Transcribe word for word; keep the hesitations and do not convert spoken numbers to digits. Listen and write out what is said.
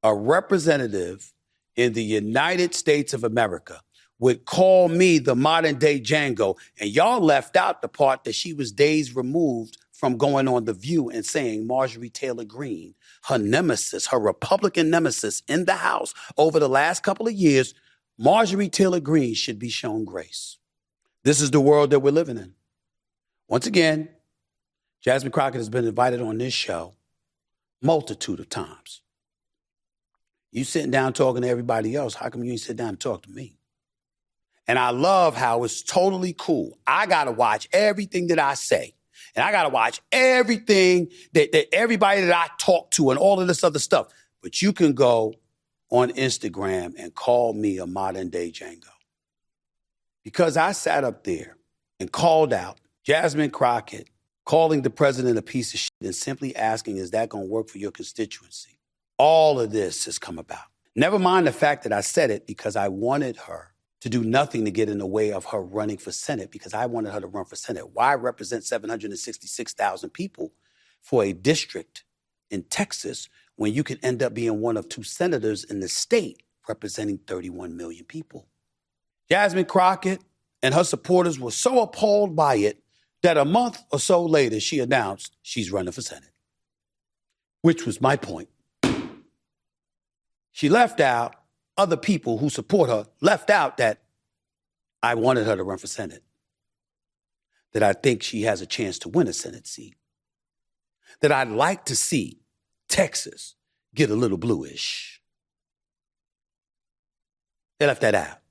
a representative in the United States of America would call me the modern day Django, and y'all left out the part that she was days removed from going on The View and saying Marjorie Taylor Greene, her nemesis, her Republican nemesis in the House over the last couple of years, Marjorie Taylor Greene should be shown grace. This is the world that we're living in. Once again, Jasmine Crockett has been invited on this show multitude of times. You sitting down talking to everybody else, how come you ain't sit down and talk to me? And I love how it's totally cool. I got to watch everything that I say. And I got to watch everything that, that everybody that I talk to and all of this other stuff. But you can go on Instagram and call me a modern day Django. Because I sat up there and called out Jasmine Crockett, calling the president a piece of shit and simply asking, is that going to work for your constituency? All of this has come about. Never mind the fact that I said it because I wanted her to do nothing to get in the way of her running for Senate, because I wanted her to run for Senate. Why represent seven hundred sixty-six thousand people for a district in Texas when you could end up being one of two senators in the state representing thirty-one million people? Jasmine Crockett and her supporters were so appalled by it that a month or so later, she announced she's running for Senate, which was my point. She left out, other people who support her left out that I wanted her to run for Senate, that I think she has a chance to win a Senate seat, that I'd like to see Texas get a little bluish. They left that out.